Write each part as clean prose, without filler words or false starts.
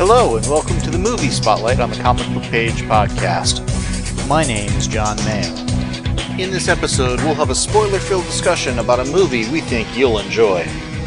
Hello, and welcome to the Movie Spotlight on the Comic Book Page podcast. My name is John Mayo. In this episode, we'll have a spoiler-filled discussion about a movie we think you'll enjoy.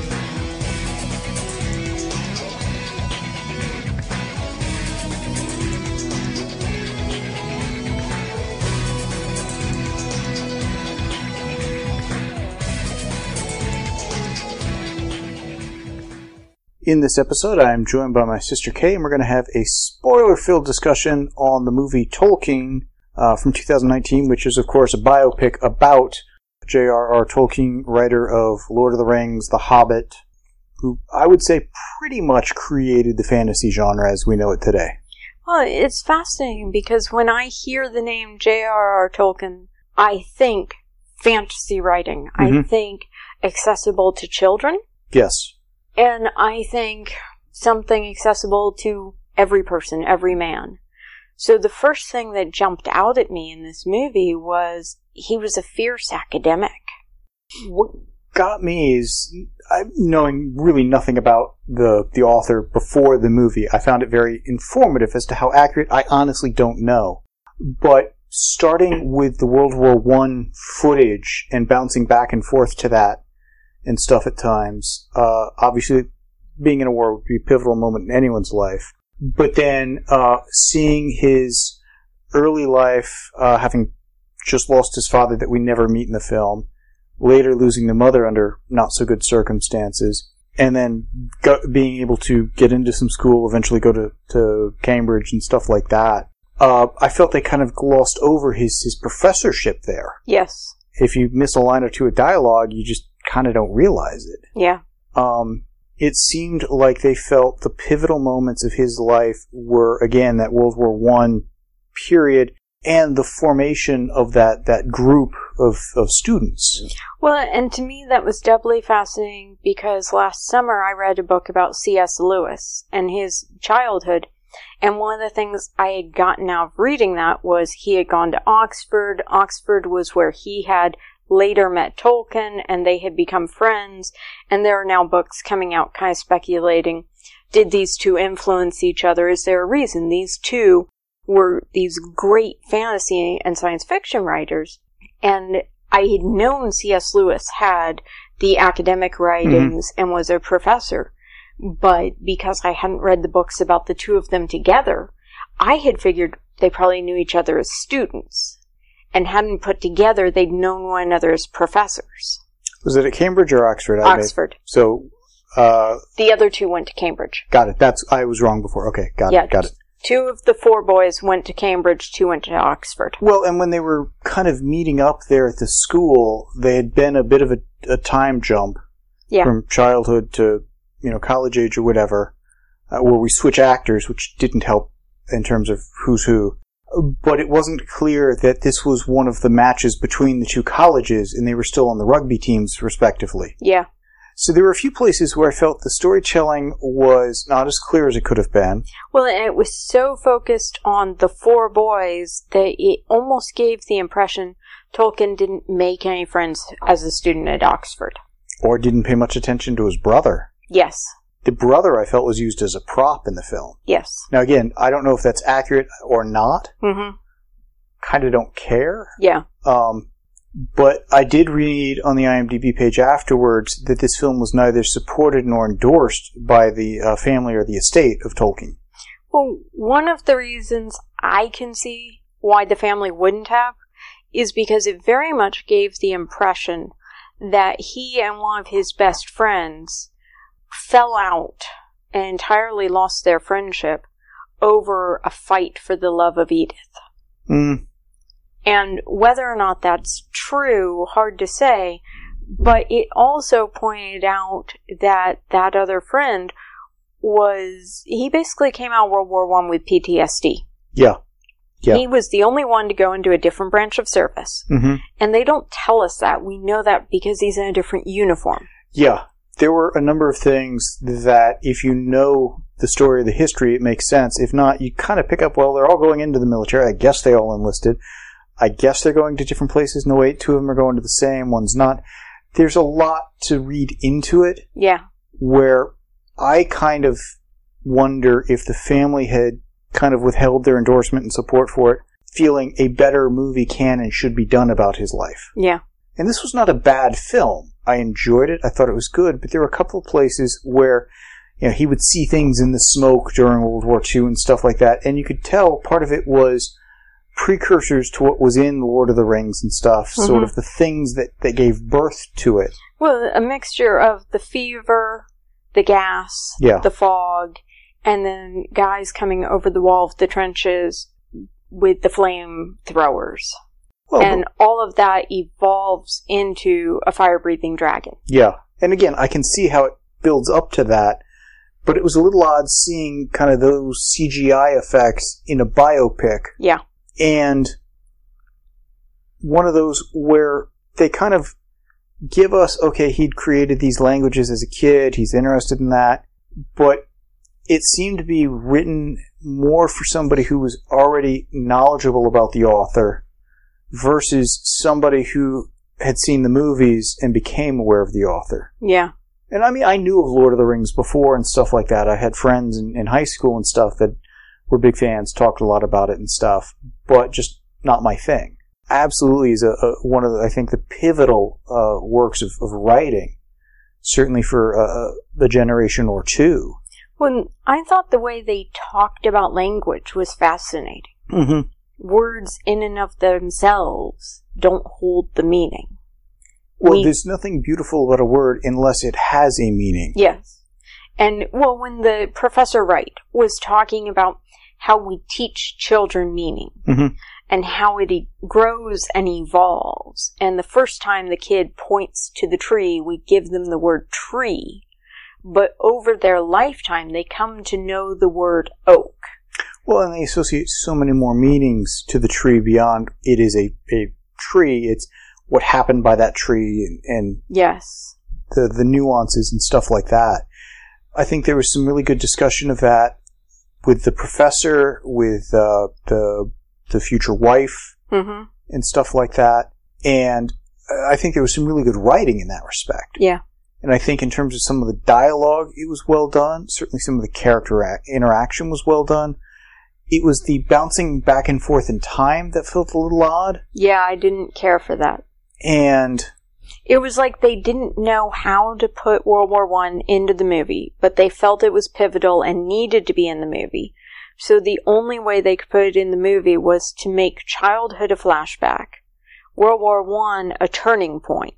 In this episode, I am joined by my sister Kay, and we're going to have a spoiler-filled discussion on the movie Tolkien from 2019, which is, of course, a biopic about J.R.R. Tolkien, writer of Lord of the Rings, The Hobbit, who I would say pretty much created the fantasy genre as we know it today. Well, it's fascinating because when I hear the name J.R.R. Tolkien, I think fantasy writing. Mm-hmm. I think accessible to children. Yes. And I think something accessible to every person, every man. So the first thing that jumped out at me in this movie was he was a fierce academic. What got me is, knowing really nothing about the author before the movie, I found it very informative. As to how accurate, I honestly don't know. But starting with the World War I footage and bouncing back and forth to that, and stuff at times. Obviously, being in a war would be a pivotal moment in anyone's life. But then, seeing his early life, having just lost his father that we never meet in the film, later losing the mother under not so good circumstances, and then being able to get into some school, eventually go to Cambridge and stuff like that. I felt they kind of glossed over his professorship there. Yes. If you miss a line or two of dialogue, you just kind of don't realize it. Yeah. It seemed like they felt the pivotal moments of his life were, again, that World War I period and the formation of that group of students. Well, and to me that was doubly fascinating because last summer I read a book about C.S. Lewis and his childhood. And one of the things I had gotten out of reading that was he had gone to Oxford. Oxford was where he had later met Tolkien, and they had become friends, and there are now books coming out kind of speculating, did these two influence each other? Is there a reason? These two were these great fantasy and science fiction writers, and I had known C.S. Lewis had the academic writings and was a professor, but because I hadn't read the books about the two of them together, I had figured they probably knew each other as students. And hadn't put together, they'd known one another as professors. Was it at Cambridge or Oxford? Oxford. So, the other two went to Cambridge. Got it. I was wrong before. Okay, got it. Two of the four boys went to Cambridge, two went to Oxford. Well, and when they were kind of meeting up there at the school, they had been a bit of a time jump from childhood to, college age or whatever, where we switch actors, which didn't help in terms of who's who. But it wasn't clear that this was one of the matches between the two colleges, and they were still on the rugby teams, respectively. Yeah. So there were a few places where I felt the storytelling was not as clear as it could have been. Well, and it was so focused on the four boys that it almost gave the impression Tolkien didn't make any friends as a student at Oxford. Or didn't pay much attention to his brother. Yes. The brother, I felt, was used as a prop in the film. Yes. Now, again, I don't know if that's accurate or not. Mm-hmm. Kind of don't care. Yeah. But I did read on the IMDb page afterwards that this film was neither supported nor endorsed by the family or the estate of Tolkien. Well, one of the reasons I can see why the family wouldn't have is because it very much gave the impression that he and one of his best friends fell out and entirely lost their friendship over a fight for the love of Edith. And whether or not that's true, hard to say, but it also pointed out that that other friend he basically came out of World War I with PTSD. Yeah. He was the only one to go into a different branch of service. Mm-hmm. And they don't tell us that. We know that because he's in a different uniform. Yeah. There were a number of things that, if you know the story of the history, it makes sense. If not, you kind of pick up, well, they're all going into the military. I guess they all enlisted. I guess they're going to different places. No, wait, two of them are going to the same, one's not. There's a lot to read into it. Yeah. Where I kind of wonder if the family had kind of withheld their endorsement and support for it, feeling a better movie can and should be done about his life. Yeah. And this was not a bad film. I enjoyed it. I thought it was good. But there were a couple of places where, he would see things in the smoke during World War II and stuff like that. And you could tell part of it was precursors to what was in Lord of the Rings and stuff. Mm-hmm. Sort of the things that gave birth to it. Well, a mixture of the fever, the gas, the fog, and then guys coming over the wall of the trenches with the flamethrowers. Well, and all of that evolves into a fire-breathing dragon. Yeah. And again, I can see how it builds up to that, but it was a little odd seeing kind of those CGI effects in a biopic. Yeah. And one of those where they kind of give us, okay, he'd created these languages as a kid, he's interested in that, but it seemed to be written more for somebody who was already knowledgeable about the author versus somebody who had seen the movies and became aware of the author. Yeah. And I mean, I knew of Lord of the Rings before and stuff like that. I had friends in high school and stuff that were big fans, talked a lot about it and stuff, but just not my thing. Absolutely is one of the, I think, the pivotal works of writing, certainly for a generation or two. Well, I thought the way they talked about language was fascinating. Mm-hmm. Words in and of themselves don't hold the meaning. Well, there's nothing beautiful about a word unless it has a meaning. Yes. And, well, when the Professor Wright was talking about how we teach children meaning, mm-hmm. and how it grows and evolves, and the first time the kid points to the tree, we give them the word tree, but over their lifetime, they come to know the word oak. Well, and they associate so many more meanings to the tree beyond it is a tree. It's what happened by that tree and yes, the nuances and stuff like that. I think there was some really good discussion of that with the professor, with the future wife, mm-hmm. and stuff like that. And I think there was some really good writing in that respect. Yeah. And I think in terms of some of the dialogue, it was well done. Certainly some of the character interaction was well done. It was the bouncing back and forth in time that felt a little odd. Yeah, I didn't care for that. And it was like they didn't know how to put World War I into the movie, but they felt it was pivotal and needed to be in the movie. So the only way they could put it in the movie was to make childhood a flashback, World War I a turning point,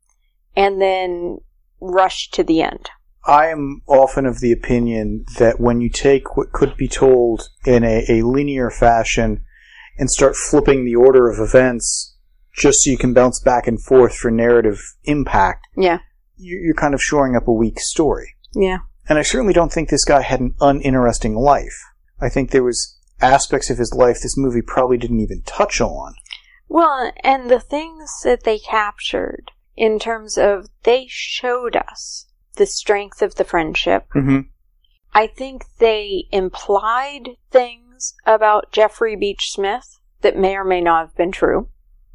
and then rush to the end. I am often of the opinion that when you take what could be told in a linear fashion and start flipping the order of events just so you can bounce back and forth for narrative impact, yeah, you're kind of shoring up a weak story. Yeah. And I certainly don't think this guy had an uninteresting life. I think there was aspects of his life this movie probably didn't even touch on. Well, and the things that they captured in terms of they showed us the strength of the friendship. Mm-hmm. I think they implied things about Jeffrey Beach Smith that may or may not have been true.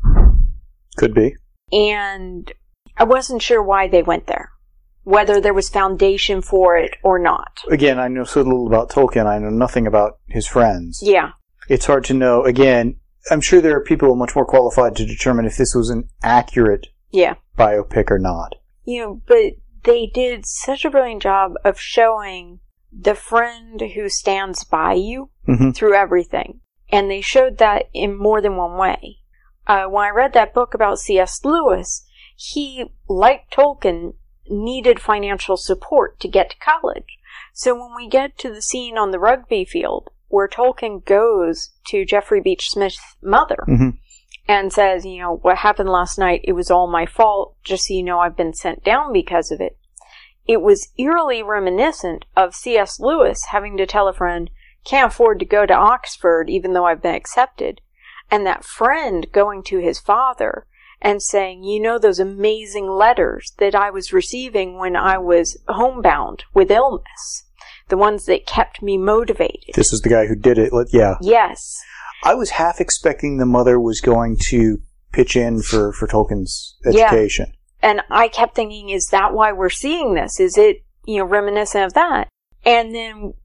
Could be. And I wasn't sure why they went there. Whether there was foundation for it or not. Again, I know so little about Tolkien. I know nothing about his friends. Yeah. It's hard to know. Again, I'm sure there are people much more qualified to determine if this was an accurate biopic or not. But they did such a brilliant job of showing the friend who stands by you mm-hmm. through everything. And they showed that in more than one way. When I read that book about C.S. Lewis, he, like Tolkien, needed financial support to get to college. So when we get to the scene on the rugby field where Tolkien goes to Jeffrey Beach Smith's mother mm-hmm. and says, what happened last night, it was all my fault, just so you know I've been sent down because of it. It was eerily reminiscent of C.S. Lewis having to tell a friend, can't afford to go to Oxford even though I've been accepted. And that friend going to his father and saying, those amazing letters that I was receiving when I was homebound with illness. The ones that kept me motivated. This is the guy who did it, yeah. Yes. I was half expecting the mother was going to pitch in for Tolkien's education. Yeah. And I kept thinking, is that why we're seeing this? Is it, reminiscent of that? And then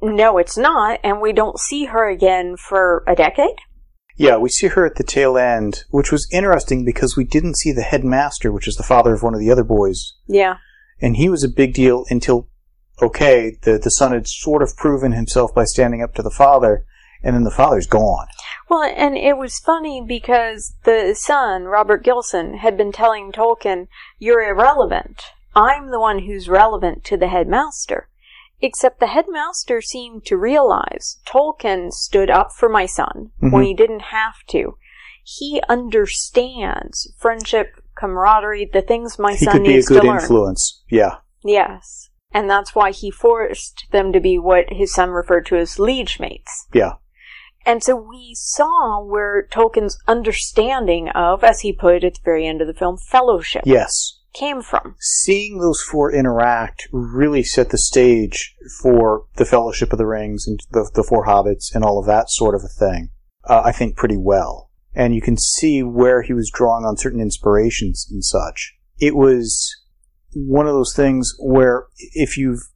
No, it's not, and we don't see her again for a decade? Yeah, we see her at the tail end, which was interesting because we didn't see the headmaster, which is the father of one of the other boys. Yeah. And he was a big deal until, okay, the son had sort of proven himself by standing up to the father, and then the father's gone. Well, and it was funny because the son, Robert Gilson, had been telling Tolkien, "You're irrelevant. I'm the one who's relevant to the headmaster." Except the headmaster seemed to realize Tolkien stood up for my son when he didn't have to. He understands friendship, camaraderie, the things my son needs to learn. He could be a good influence. Yeah. Yes. And that's why he forced them to be what his son referred to as liege mates. Yeah. And so we saw where Tolkien's understanding of, as he put it at the very end of the film, fellowship. Yes. Came from. Seeing those four interact really set the stage for the Fellowship of the Rings and the Four Hobbits and all of that sort of a thing, I think pretty well. And you can see where he was drawing on certain inspirations and such. It was one of those things where if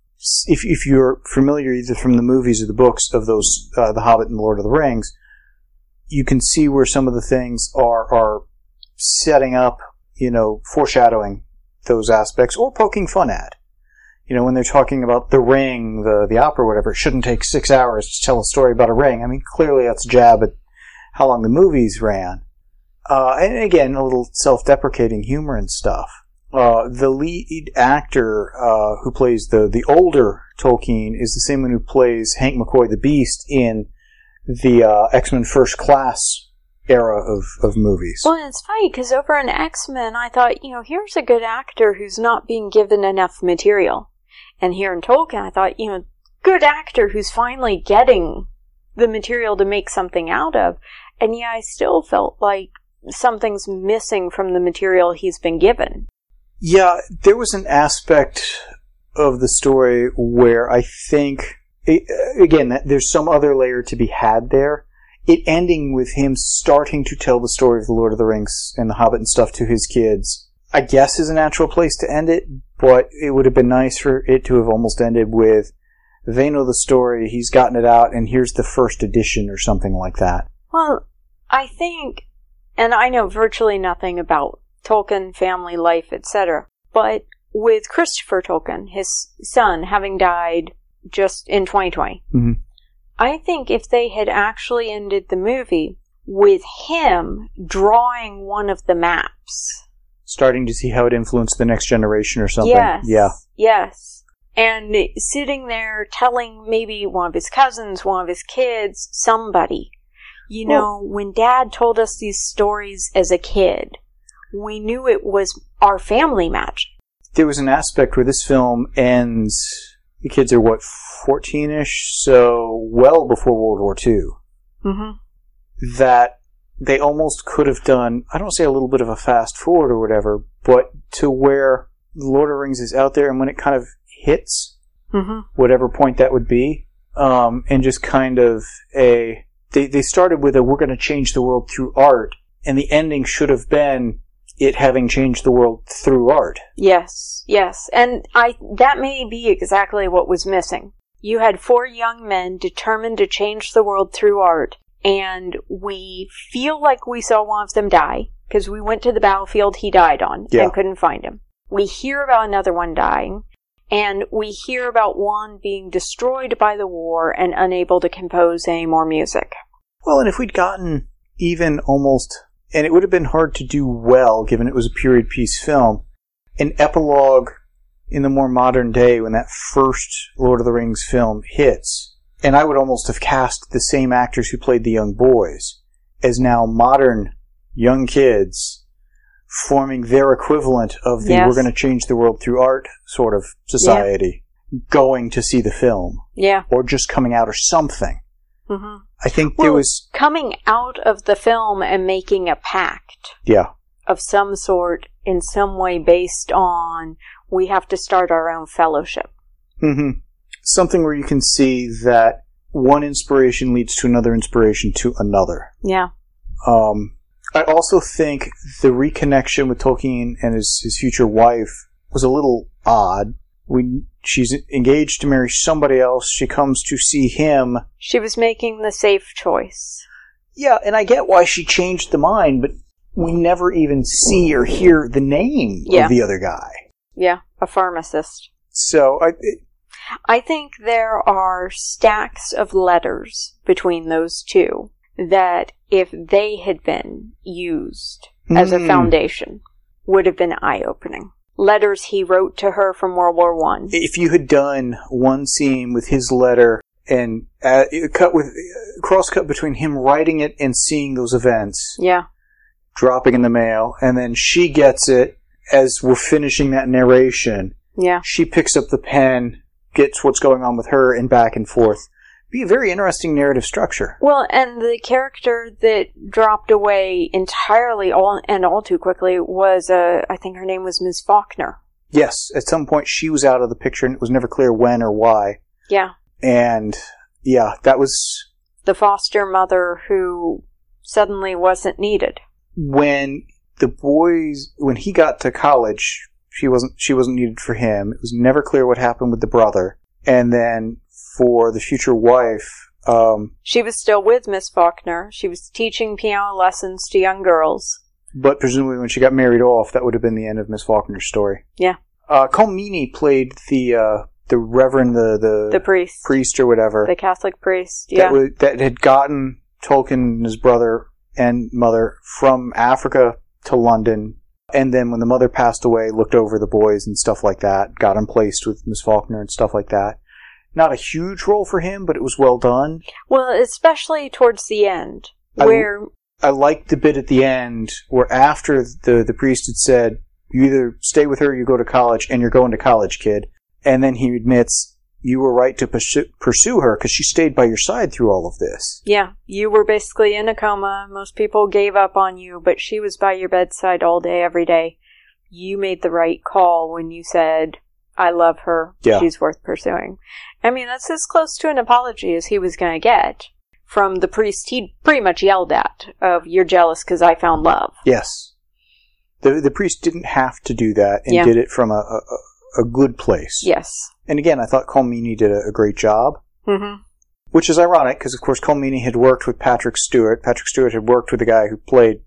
you're familiar either from the movies or the books of those, The Hobbit and the Lord of the Rings, you can see where some of the things are setting up, foreshadowing those aspects or poking fun at. When they're talking about the ring, the opera, whatever, it shouldn't take 6 hours to tell a story about a ring. I mean, clearly that's a jab at how long the movies ran. And again, a little self-deprecating humor and stuff. The lead actor who plays the older Tolkien is the same one who plays Hank McCoy the Beast in the X-Men First Class era of movies. Well, it's funny, because over in X-Men, I thought, here's a good actor who's not being given enough material. And here in Tolkien, I thought, good actor who's finally getting the material to make something out of. And yeah, I still felt like something's missing from the material he's been given. Yeah, there was an aspect of the story where I think, again, there's some other layer to be had there. It ending with him starting to tell the story of the Lord of the Rings and the Hobbit and stuff to his kids, I guess is a natural place to end it, but it would have been nice for it to have almost ended with, they know the story, he's gotten it out, and here's the first edition or something like that. Well, I think, and I know virtually nothing about Tolkien, family life, etc., but with Christopher Tolkien, his son, having died just in 2020, I think if they had actually ended the movie with him drawing one of the maps, starting to see how it influenced the next generation or something. Yes. And sitting there telling maybe one of his cousins, one of his kids, somebody, when Dad told us these stories as a kid, we knew it was our family magic. There was an aspect where this film ends, the kids are 14-ish, so well before World War II, that they almost could have done, I don't say a little bit of a fast forward or whatever, but to where The Lord of the Rings is out there, and when it kind of hits, whatever point that would be, and just kind of they started with we're going to change the world through art, and the ending should have been it having changed the world through art. Yes. And that may be exactly what was missing. You had 4 young men determined to change the world through art, and we feel like we saw one of them die, because we went to the battlefield he died on and couldn't find him. We hear about another one dying, and we hear about one being destroyed by the war and unable to compose any more music. Well, and if we'd gotten even almost, and it would have been hard to do well, given it was a period piece film, an epilogue in the more modern day when that first Lord of the Rings film hits, and I would almost have cast the same actors who played the young boys as now modern young kids forming their equivalent of the we're going to change the world through art sort of society, going to see the film. Yeah. Or just coming out or something. I think there was coming out of the film and making a pact. Of some sort, in some way, based on we have to start our own fellowship. Something where you can see that one inspiration leads to another inspiration to another. Yeah. I also think the reconnection with Tolkien and his future wife was a little odd. she's engaged to marry somebody else. She comes to see him. She was making the safe choice. Yeah, and I get why she changed the mind, but we never even see or hear the name of the other guy. Yeah, a pharmacist. So, I think there are stacks of letters between those two that, if they had been used as a foundation, would have been eye-opening. Letters he wrote to her from World War I. If you had done one scene with his letter and cross-cut between him writing it and seeing those events, dropping in the mail, and then she gets it as we're finishing that narration. Yeah. She picks up the pen, gets what's going on with her, and back and forth. Be a very interesting narrative structure. Well, and the character that dropped away entirely all too quickly was, I think her name was Ms. Faulkner. Yes, at some point she was out of the picture, and it was never clear when or why. Yeah. And, yeah, that was... the foster mother who suddenly wasn't needed. When he got to college, she wasn't needed for him. It was never clear what happened with the brother. And then for the future wife, she was still with Miss Faulkner. She was teaching piano lessons to young girls. But presumably when she got married off, that would have been the end of Miss Faulkner's story. Yeah. Colm Meaney played the reverend, the priest or whatever. The Catholic priest, yeah. That had gotten Tolkien and his brother and mother from Africa to London. And then when the mother passed away, looked over the boys and stuff like that, got them placed with Miss Faulkner and stuff like that. Not a huge role for him, but it was well done. Well, especially towards the end, where... I liked the bit at the end where after the priest had said, you either stay with her or you go to college, and you're going to college, kid. And then he admits, you were right to pursue her because she stayed by your side through all of this. Yeah, you were basically in a coma. Most people gave up on you, but she was by your bedside all day, every day. You made the right call when you said, I love her. Yeah. She's worth pursuing. I mean, that's as close to an apology as he was going to get from the priest he'd pretty much yelled at, of, you're jealous because I found love. Yes. The priest didn't have to do that and did it from a good place. Yes. And again, I thought Colm Meaney did a great job. Mm-hmm. Which is ironic, because of course Colm Meaney had worked with Patrick Stewart. Patrick Stewart had worked with the guy who played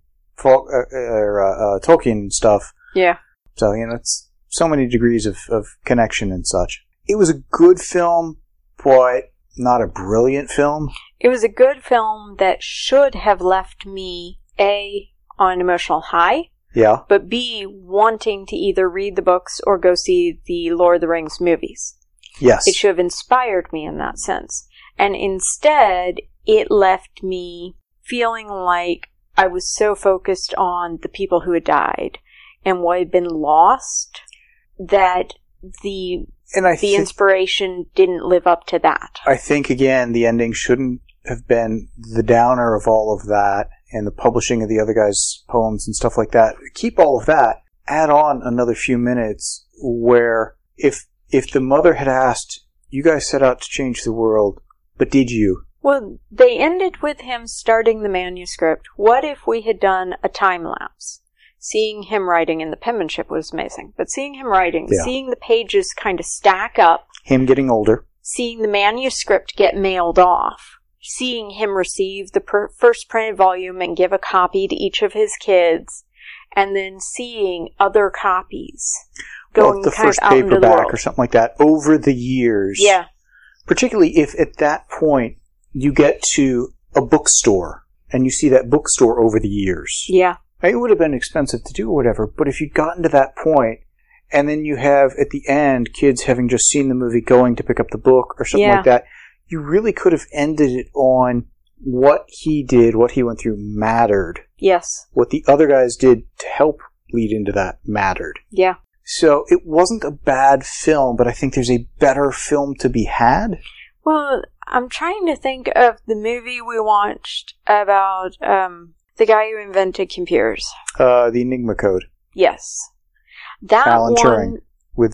Tolkien and stuff. Yeah. So, it's so many degrees of connection and such. It was a good film, but not a brilliant film. It was a good film that should have left me, A, on an emotional high. Yeah. But B, wanting to either read the books or go see the Lord of the Rings movies. Yes. It should have inspired me in that sense. And instead, it left me feeling like I was so focused on the people who had died and what had been lost that the inspiration didn't live up to that. I think, again, the ending shouldn't have been the downer of all of that and the publishing of the other guy's poems and stuff like that. Keep all of that. Add on another few minutes where if the mother had asked, you guys set out to change the world, but did you? Well, they ended with him starting the manuscript. What if we had done a time lapse? Seeing him writing, and the penmanship was amazing, but seeing him writing, seeing the pages kind of stack up. Him getting older. Seeing the manuscript get mailed off. Seeing him receive the first printed volume and give a copy to each of his kids. And then seeing other copies going the kind first of out into the paperback world. Or something like that over the years. Yeah. Particularly if at that point you get to a bookstore and you see that bookstore over the years. Yeah. It would have been expensive to do or whatever, but if you'd gotten to that point, and then you have, at the end, kids having just seen the movie going to pick up the book or something like that, you really could have ended it on what he did, what he went through mattered. Yes. What the other guys did to help lead into that mattered. Yeah. So it wasn't a bad film, but I think there's a better film to be had. Well, I'm trying to think of the movie we watched about the guy who invented computers. The Enigma Code. Yes. That Alan one... Turing. With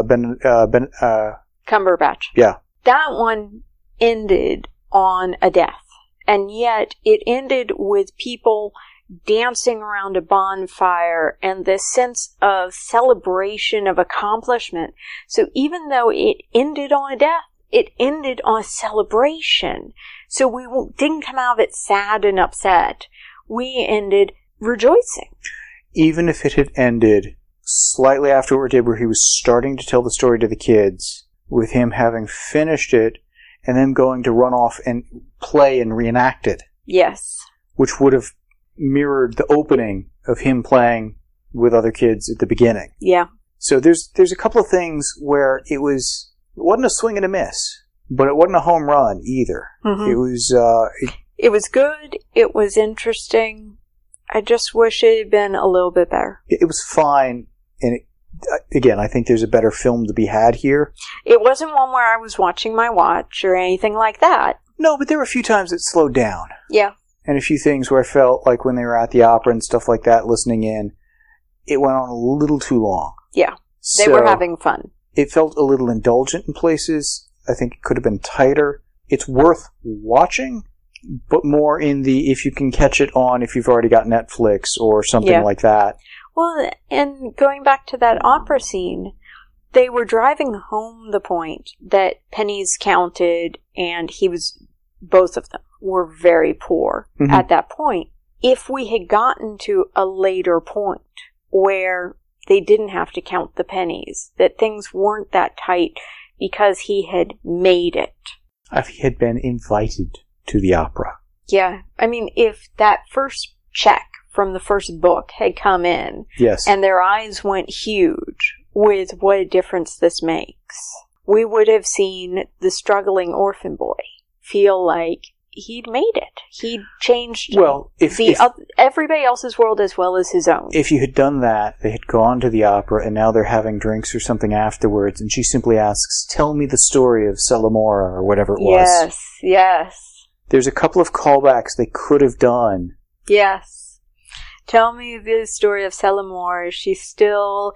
Cumberbatch. Yeah. That one ended on a death. And yet it ended with people dancing around a bonfire and this sense of celebration of accomplishment. So even though it ended on a death, it ended on a celebration. So we didn't come out of it sad and upset. We ended rejoicing. Even if it had ended slightly after what it did, where he was starting to tell the story to the kids, with him having finished it and then going to run off and play and reenact it. Yes. Which would have mirrored the opening of him playing with other kids at the beginning. Yeah. So there's a couple of things where it wasn't a swing and a miss, but it wasn't a home run either. Mm-hmm. It was good. It was interesting. I just wish it had been a little bit better. It was fine, and again, I think there's a better film to be had here. It wasn't one where I was watching my watch or anything like that. No, but there were a few times it slowed down. Yeah. And a few things where I felt like when they were at the opera and stuff like that, listening in, it went on a little too long. Yeah. They were having fun. It felt a little indulgent in places. I think it could have been tighter. It's worth watching, but more in the if you can catch it on if you've already got Netflix or something like that. Well, and going back to that opera scene, they were driving home the point that pennies counted and both of them were very poor at that point. If we had gotten to a later point where they didn't have to count the pennies, that things weren't that tight because he had made it. If he had been invited to the opera. Yeah. I mean, if that first check from the first book had come in, yes, and their eyes went huge with what a difference this makes, we would have seen the struggling orphan boy feel like he'd made it. He'd changed everybody else's world as well as his own. If you had done that, they had gone to the opera and now they're having drinks or something afterwards, and she simply asks, "Tell me the story of Celamora," or whatever it was. Yes. There's a couple of callbacks they could have done. Yes. Tell me the story of Celamora. Is she still,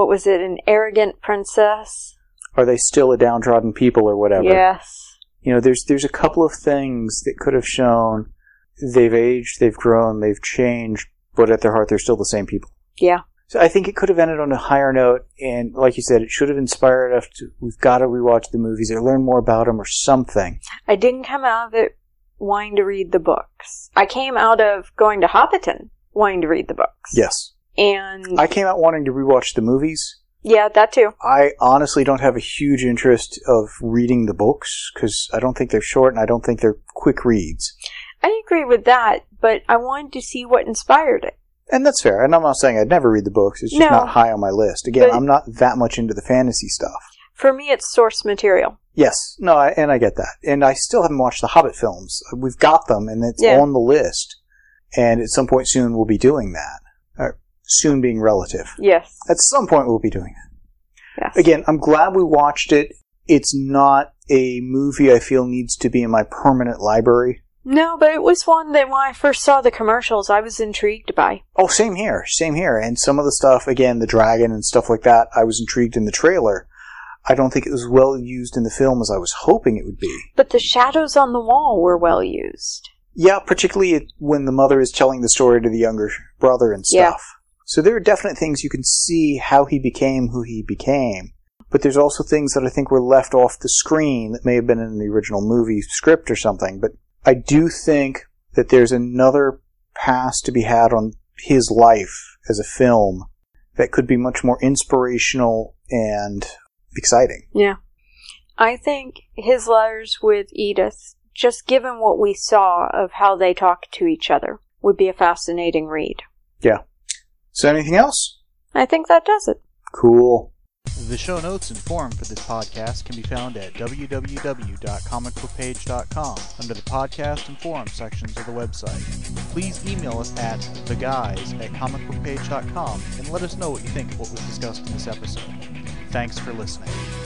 an arrogant princess? Are they still a downtrodden people or whatever? Yes. You know, there's a couple of things that could have shown they've aged, they've grown, they've changed, but at their heart they're still the same people. Yeah. So I think it could have ended on a higher note, and like you said, it should have inspired us we've got to rewatch the movies or learn more about them or something. I didn't come out of it wanting to read the books. I came out of going to Hobbiton wanting to read the books. Yes. And I came out wanting to rewatch the movies. Yeah, that too. I honestly don't have a huge interest of reading the books because I don't think they're short and I don't think they're quick reads. I agree with that, but I wanted to see what inspired it. And that's fair. And I'm not saying I'd never read the books. It's just not high on my list. Again, I'm not that much into the fantasy stuff. For me, it's source material. Yes. No, and I get that. And I still haven't watched the Hobbit films. We've got them, and it's on the list. And at some point soon, we'll be doing that. Or soon being relative. Yes. At some point, we'll be doing that. Yes. Again, I'm glad we watched it. It's not a movie I feel needs to be in my permanent library. No, but it was one that when I first saw the commercials, I was intrigued by. Oh, same here. Same here. And some of the stuff, again, the dragon and stuff like that, I was intrigued in the trailer. I don't think it was well used in the film as I was hoping it would be. But the shadows on the wall were well used. Yeah, particularly when the mother is telling the story to the younger brother and stuff. Yeah. So there are definite things you can see how he became who he became. But there's also things that I think were left off the screen that may have been in the original movie script or something. But I do think that there's another pass to be had on his life as a film that could be much more inspirational and exciting. Yeah. I think his letters with Edith, just given what we saw of how they talk to each other, would be a fascinating read. Yeah. So anything else? I think that does it. Cool. The show notes and forum for this podcast can be found at www.comicbookpage.com under the podcast and forum sections of the website. Please email us at theguys@comicbookpage.com and let us know what you think of what was discussed in this episode. Thanks for listening.